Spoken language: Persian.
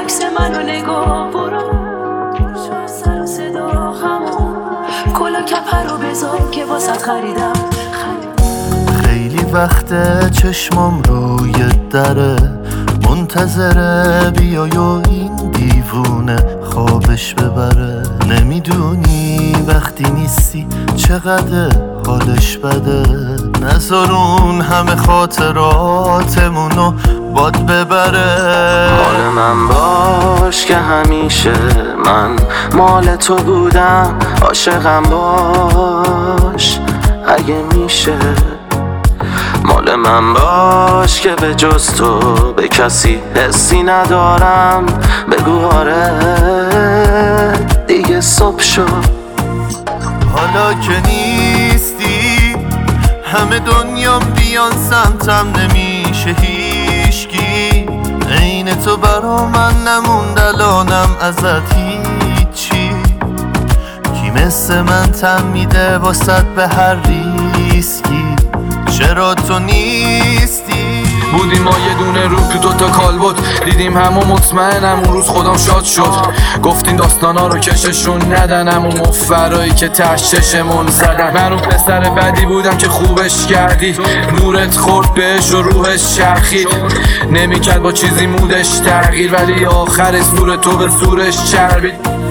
عکس منو نگاه برو شو سر و صدا همون کلا کپر رو بذار که واسه خریدم. خیلی وقته چشمم روی دره منتظره بیای و این دیوونه خوابش ببره. نمیدونی وقتی نیستی چقدر حالش بده. نذارون همه خاطراتمونو باد ببره. مال من باش که همیشه من مال تو بودم. عاشقم باش اگه میشه. مال من باش که به جز تو به کسی حسی ندارم. بگو آره دیگه صبح شد. حالا که نیستی همه دنیام بیان سمتم نمیشه هیچکی. عین تو برا من نموند الانم ازت هیچی. کی مثل من تن میده واسط به هر ریسکی. چرا تو نیستی؟ بودیم ما یه دونه رو تو دوتا کالبد. دیدیم همو مطمئنم اون روز خودم شاد شد. گفتین داستانا رو کششون ندنم اون مفرایی که تششمون زدن. من اون پسر بدی بودم که خوبش کردی. نورت خورد بهش و روحش چرخید. نمیکرد با چیزی مودش تغییر ولی آخر زور تو به زورش چربید.